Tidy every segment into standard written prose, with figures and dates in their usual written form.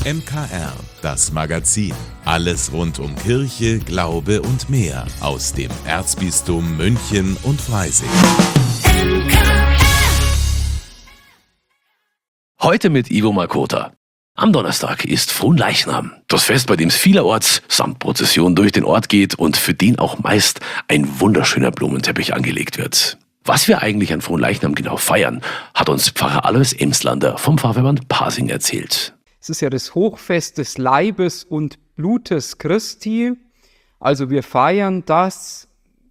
MKR, das Magazin. Alles rund um Kirche, Glaube und mehr aus dem Erzbistum München und Freising. Heute mit Ivo Makota. Am Donnerstag ist Fronleichnam, das Fest, bei dem es vielerorts samt Prozession durch den Ort geht und für den auch meist ein wunderschöner Blumenteppich angelegt wird. Was wir eigentlich an Fronleichnam genau feiern, hat uns Pfarrer Alois Emslander vom Pfarrverband Pasing erzählt. Es ist ja das Hochfest des Leibes und Blutes Christi. Also wir feiern, dass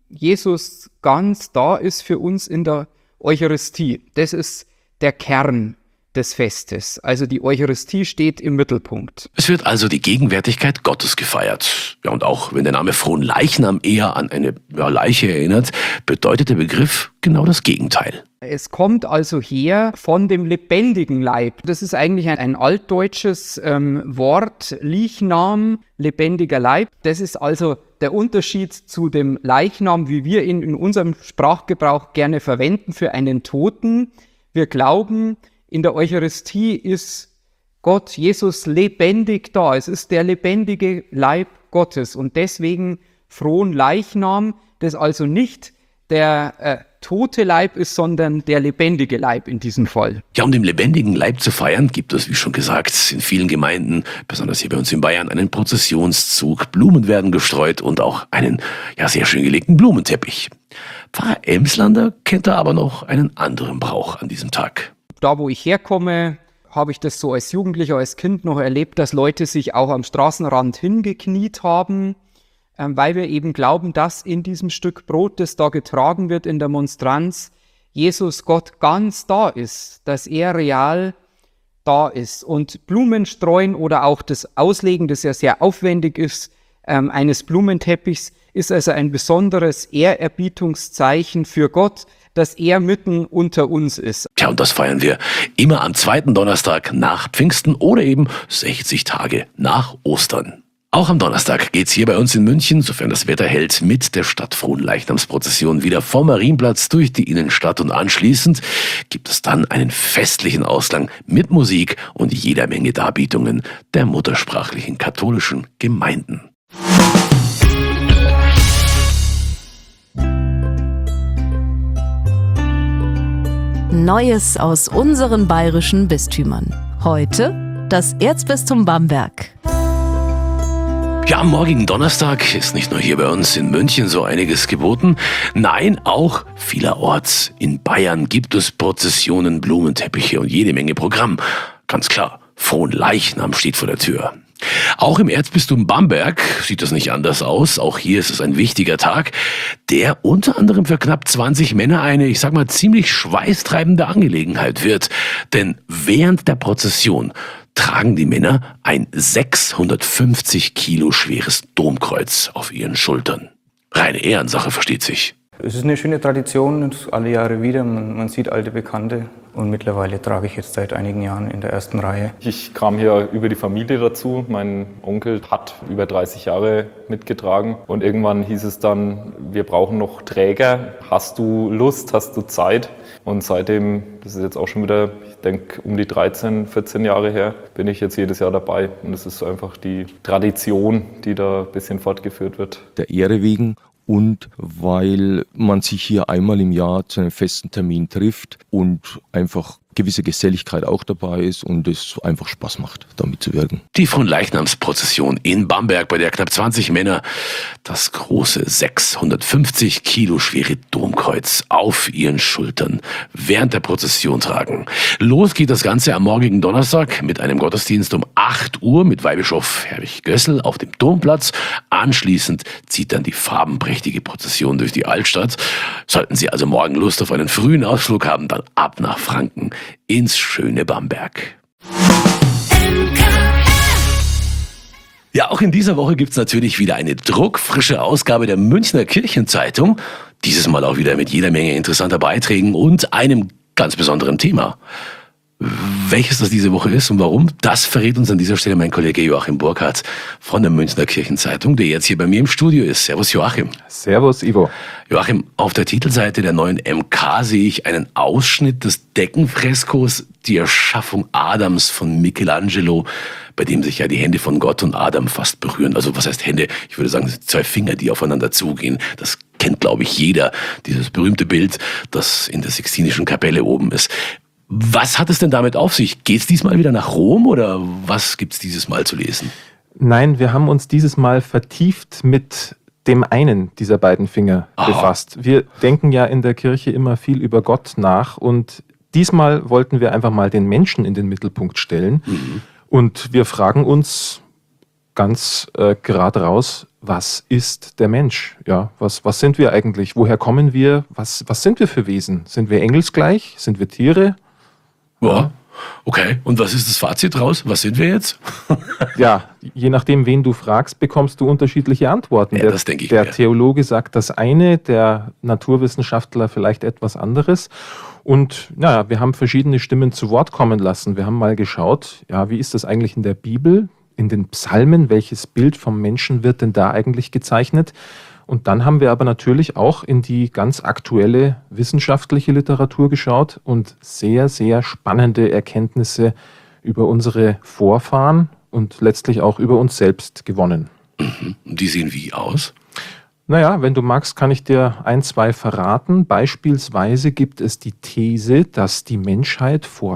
Jesus ganz da ist für uns in der Eucharistie. Das ist der Kern des Festes. Also die Eucharistie steht im Mittelpunkt. Es wird also die Gegenwärtigkeit Gottes gefeiert. Ja, und auch wenn der Name Fronleichnam eher an eine Leiche erinnert, bedeutet der Begriff genau das Gegenteil. Es kommt also her von dem lebendigen Leib. Das ist eigentlich ein altdeutsches Wort, Lichnam, lebendiger Leib. Das ist also der Unterschied zu dem Leichnam, wie wir ihn in unserem Sprachgebrauch gerne verwenden für einen Toten. Wir glauben, in der Eucharistie ist Gott, Jesus, lebendig da. Es ist der lebendige Leib Gottes und deswegen Fronleichnam, das also nicht der tote Leib ist, sondern der lebendige Leib in diesem Fall. Ja, um den lebendigen Leib zu feiern, gibt es, wie schon gesagt, in vielen Gemeinden, besonders hier bei uns in Bayern, einen Prozessionszug. Blumen werden gestreut und auch einen sehr schön gelegten Blumenteppich. Pfarrer Emslander kennt da aber noch einen anderen Brauch an diesem Tag. Da, wo ich herkomme, habe ich das so als Jugendlicher, als Kind noch erlebt, dass Leute sich auch am Straßenrand hingekniet haben, weil wir eben glauben, dass in diesem Stück Brot, das da getragen wird in der Monstranz, Jesus Gott ganz da ist, dass er real da ist. Und Blumen streuen oder auch das Auslegen, das ja sehr aufwendig ist, eines Blumenteppichs, ist also ein besonderes Ehrerbietungszeichen für Gott, dass er mitten unter uns ist. Tja, und das feiern wir immer am zweiten Donnerstag nach Pfingsten oder eben 60 Tage nach Ostern. Auch am Donnerstag geht's hier bei uns in München, sofern das Wetter hält, mit der Stadtfronleichnamsprozession wieder vom Marienplatz durch die Innenstadt und anschließend gibt es dann einen festlichen Ausklang mit Musik und jeder Menge Darbietungen der muttersprachlichen katholischen Gemeinden. Neues aus unseren bayerischen Bistümern. Heute das Erzbistum Bamberg. Ja, am morgigen Donnerstag ist nicht nur hier bei uns in München so einiges geboten. Nein, auch vielerorts in Bayern gibt es Prozessionen, Blumenteppiche und jede Menge Programm. Ganz klar, Fronleichnam steht vor der Tür. Auch im Erzbistum Bamberg sieht das nicht anders aus. Auch hier ist es ein wichtiger Tag, der unter anderem für knapp 20 Männer eine, ziemlich schweißtreibende Angelegenheit wird. Denn während der Prozession tragen die Männer ein 650 Kilo schweres Domkreuz auf ihren Schultern. Reine Ehrensache, versteht sich. Es ist eine schöne Tradition, alle Jahre wieder. Man sieht alte Bekannte und mittlerweile trage ich jetzt seit einigen Jahren in der ersten Reihe. Ich kam hier über die Familie dazu. Mein Onkel hat über 30 Jahre mitgetragen und irgendwann hieß es dann, wir brauchen noch Träger. Hast du Lust, hast du Zeit? Und seitdem, das ist jetzt auch schon wieder, ich denke um die 13, 14 Jahre her, bin ich jetzt jedes Jahr dabei. Und es ist einfach die Tradition, die da ein bisschen fortgeführt wird. Der Ehre wegen. Und weil man sich hier einmal im Jahr zu einem festen Termin trifft und einfach gewisse Geselligkeit auch dabei ist und es einfach Spaß macht, da mitzuwirken. Die Fronleichnamsprozession in Bamberg, bei der knapp 20 Männer das große 650 Kilo schwere Domkreuz auf ihren Schultern während der Prozession tragen. Los geht das Ganze am morgigen Donnerstag mit einem Gottesdienst um 8 Uhr mit Weihbischof Herwig Gössel auf dem Domplatz. Anschließend zieht dann die farbenprächtige Prozession durch die Altstadt. Sollten Sie also morgen Lust auf einen frühen Ausflug haben, dann ab nach Franken ins schöne Bamberg. Ja, auch in dieser Woche gibt's natürlich wieder eine druckfrische Ausgabe der Münchner Kirchenzeitung. Dieses Mal auch wieder mit jeder Menge interessanter Beiträgen und einem ganz besonderen Thema. Welches das diese Woche ist und warum, das verrät uns an dieser Stelle mein Kollege Joachim Burkhardt von der Münchner Kirchenzeitung, der jetzt hier bei mir im Studio ist. Servus Joachim. Servus Ivo. Joachim, auf der Titelseite der neuen MK sehe ich einen Ausschnitt des Deckenfreskos Die Erschaffung Adams von Michelangelo, bei dem sich ja die Hände von Gott und Adam fast berühren. Also was heißt Hände? Ich würde sagen, 2 Finger, die aufeinander zugehen. Das kennt, glaube ich, jeder. Dieses berühmte Bild, das in der Sixtinischen Kapelle oben ist. Was hat es denn damit auf sich? Geht es diesmal wieder nach Rom oder was gibt es dieses Mal zu lesen? Nein, wir haben uns dieses Mal vertieft mit dem einen dieser beiden Finger befasst. Wir denken ja in der Kirche immer viel über Gott nach und diesmal wollten wir einfach mal den Menschen in den Mittelpunkt stellen. Und wir fragen uns ganz gerade raus, was ist der Mensch? Ja, was sind wir eigentlich? Woher kommen wir? Was sind wir für Wesen? Sind wir engelsgleich? Sind wir Tiere? Ja, okay. Und was ist das Fazit raus? Was sind wir jetzt? Ja, je nachdem, wen du fragst, bekommst du unterschiedliche Antworten. Ja, das denke ich Der mir. Theologe sagt das eine, der Naturwissenschaftler vielleicht etwas anderes. Und naja, wir haben verschiedene Stimmen zu Wort kommen lassen. Wir haben mal geschaut, ja, wie ist das eigentlich in der Bibel, in den Psalmen? Welches Bild vom Menschen wird denn da eigentlich gezeichnet? Und dann haben wir aber natürlich auch in die ganz aktuelle wissenschaftliche Literatur geschaut und sehr, sehr spannende Erkenntnisse über unsere Vorfahren und letztlich auch über uns selbst gewonnen. Die sehen wie aus? Naja, wenn du magst, kann ich dir 1, 2 verraten. Beispielsweise gibt es die These, dass die Menschheit vor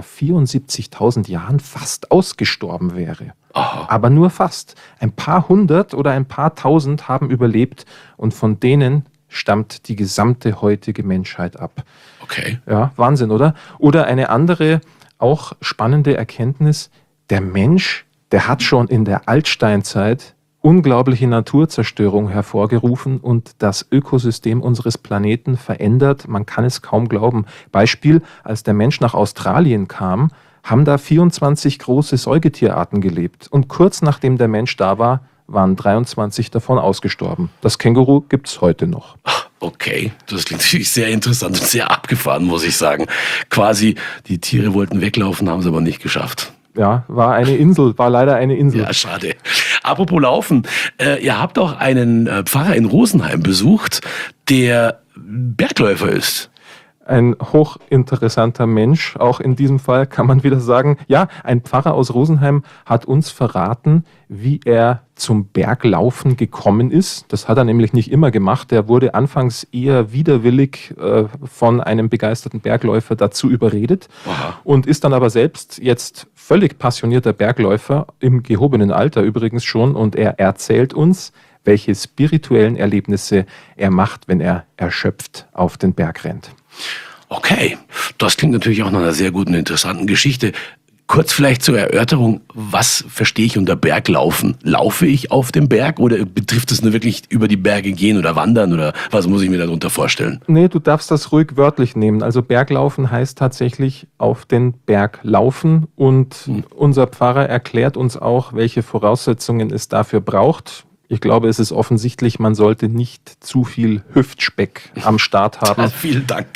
74.000 Jahren fast ausgestorben wäre. Aha. Aber nur fast. Ein paar hundert oder ein paar tausend haben überlebt und von denen stammt die gesamte heutige Menschheit ab. Okay. Ja, Wahnsinn, oder? Oder eine andere, auch spannende Erkenntnis, der Mensch, der hat schon in der Altsteinzeit unglaubliche Naturzerstörung hervorgerufen und das Ökosystem unseres Planeten verändert. Man kann es kaum glauben. Beispiel, als der Mensch nach Australien kam, haben da 24 große Säugetierarten gelebt. Und kurz nachdem der Mensch da war, waren 23 davon ausgestorben. Das Känguru gibt es heute noch. Okay, das klingt natürlich sehr interessant und sehr abgefahren, muss ich sagen. Quasi, die Tiere wollten weglaufen, haben es aber nicht geschafft. Ja, war leider eine Insel. Ja, schade. Apropos Laufen, ihr habt auch einen Pfarrer in Rosenheim besucht, der Bergläufer ist. Ein hochinteressanter Mensch, auch in diesem Fall kann man wieder sagen, ja, ein Pfarrer aus Rosenheim hat uns verraten, wie er zum Berglaufen gekommen ist. Das hat er nämlich nicht immer gemacht. Er wurde anfangs eher widerwillig von einem begeisterten Bergläufer dazu überredet. Aha. Und ist dann aber selbst jetzt völlig passionierter Bergläufer, im gehobenen Alter übrigens schon, und er erzählt uns, welche spirituellen Erlebnisse er macht, wenn er erschöpft auf den Berg rennt. Okay, das klingt natürlich auch nach einer sehr guten, interessanten Geschichte. Kurz vielleicht zur Erörterung, was verstehe ich unter Berglaufen? Laufe ich auf dem Berg oder betrifft es nur wirklich über die Berge gehen oder wandern oder was muss ich mir darunter vorstellen? Nee, du darfst das ruhig wörtlich nehmen. Also Berglaufen heißt tatsächlich auf den Berg laufen und unser Pfarrer erklärt uns auch, welche Voraussetzungen es dafür braucht. Ich glaube, es ist offensichtlich, man sollte nicht zu viel Hüftspeck am Start haben. Vielen Dank.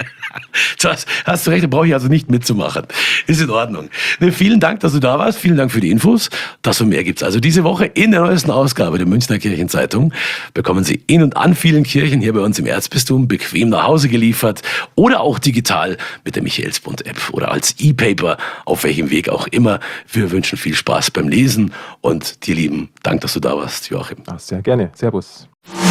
Das hast du recht, da brauche ich also nicht mitzumachen. Ist in Ordnung. Ne, vielen Dank, dass du da warst. Vielen Dank für die Infos. Das und mehr gibt's also diese Woche in der neuesten Ausgabe der Münchner Kirchenzeitung. Bekommen Sie in und an vielen Kirchen hier bei uns im Erzbistum bequem nach Hause geliefert oder auch digital mit der Michaelsbund-App oder als E-Paper, auf welchem Weg auch immer. Wir wünschen viel Spaß beim Lesen und dir lieben Dank, dass du da warst, Joachim. Ach, sehr gerne. Servus.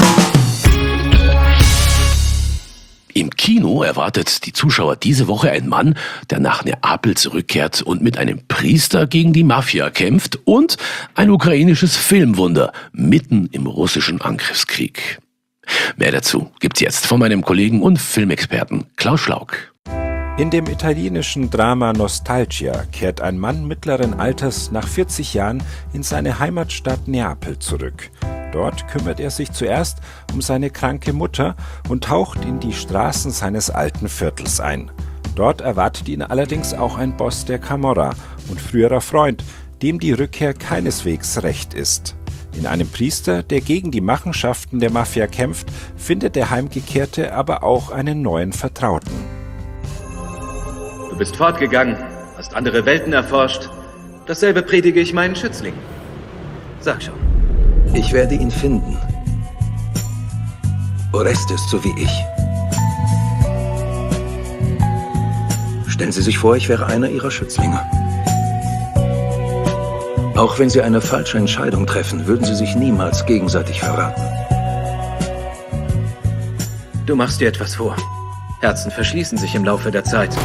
Im Kino erwartet die Zuschauer diese Woche ein Mann, der nach Neapel zurückkehrt und mit einem Priester gegen die Mafia kämpft und ein ukrainisches Filmwunder mitten im russischen Angriffskrieg. Mehr dazu gibt's jetzt von meinem Kollegen und Filmexperten Klaus Schlauk. In dem italienischen Drama Nostalgia kehrt ein Mann mittleren Alters nach 40 Jahren in seine Heimatstadt Neapel zurück. Dort kümmert er sich zuerst um seine kranke Mutter und taucht in die Straßen seines alten Viertels ein. Dort erwartet ihn allerdings auch ein Boss der Camorra und früherer Freund, dem die Rückkehr keineswegs recht ist. In einem Priester, der gegen die Machenschaften der Mafia kämpft, findet der Heimgekehrte aber auch einen neuen Vertrauten. Du bist fortgegangen, hast andere Welten erforscht. Dasselbe predige ich meinen Schützlingen. Sag schon. Ich werde ihn finden. Orestes, so wie ich. Stellen Sie sich vor, ich wäre einer Ihrer Schützlinge. Auch wenn Sie eine falsche Entscheidung treffen, würden Sie sich niemals gegenseitig verraten. Du machst dir etwas vor. Herzen verschließen sich im Laufe der Zeit.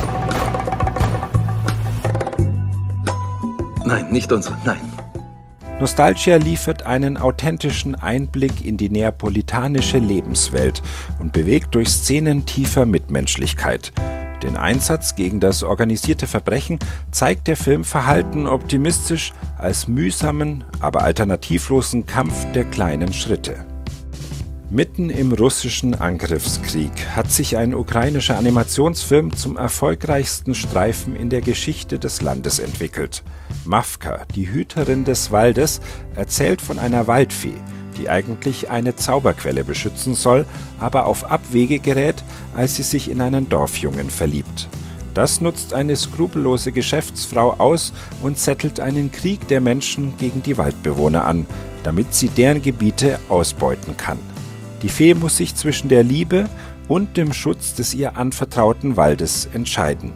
Nein, nicht unsere, nein. Nostalgia liefert einen authentischen Einblick in die neapolitanische Lebenswelt und bewegt durch Szenen tiefer Mitmenschlichkeit. Den Einsatz gegen das organisierte Verbrechen zeigt der Film verhalten optimistisch als mühsamen, aber alternativlosen Kampf der kleinen Schritte. Mitten im russischen Angriffskrieg hat sich ein ukrainischer Animationsfilm zum erfolgreichsten Streifen in der Geschichte des Landes entwickelt. Mawka, die Hüterin des Waldes, erzählt von einer Waldfee, die eigentlich eine Zauberquelle beschützen soll, aber auf Abwege gerät, als sie sich in einen Dorfjungen verliebt. Das nutzt eine skrupellose Geschäftsfrau aus und zettelt einen Krieg der Menschen gegen die Waldbewohner an, damit sie deren Gebiete ausbeuten kann. Die Fee muss sich zwischen der Liebe und dem Schutz des ihr anvertrauten Waldes entscheiden.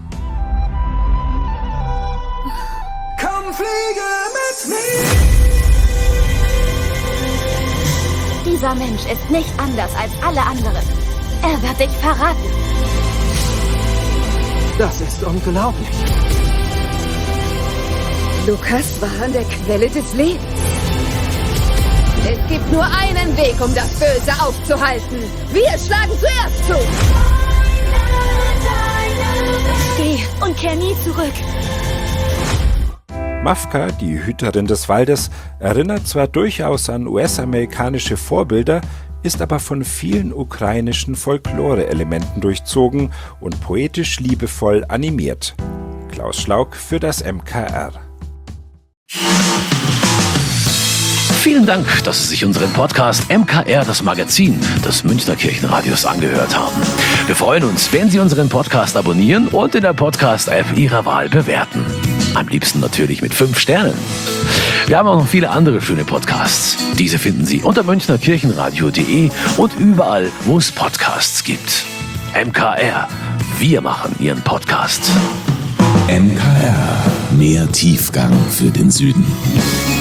Komm, fliege mit mir! Dieser Mensch ist nicht anders als alle anderen. Er wird dich verraten. Das ist unglaublich. Lukas war an der Quelle des Lebens. Es gibt nur einen Weg, um das Böse aufzuhalten. Wir schlagen zuerst zu. Geh und kehr nie zurück. Mawka, die Hüterin des Waldes, erinnert zwar durchaus an US-amerikanische Vorbilder, ist aber von vielen ukrainischen Folklore-Elementen durchzogen und poetisch liebevoll animiert. Klaus Schlauk für das MKR. Vielen Dank, dass Sie sich unseren Podcast MKR, das Magazin des Münchner Kirchenradios, angehört haben. Wir freuen uns, wenn Sie unseren Podcast abonnieren und in der Podcast-App Ihrer Wahl bewerten. Am liebsten natürlich mit 5 Sternen. Wir haben auch noch viele andere schöne Podcasts. Diese finden Sie unter münchnerkirchenradio.de und überall, wo es Podcasts gibt. MKR, wir machen Ihren Podcast. MKR, mehr Tiefgang für den Süden.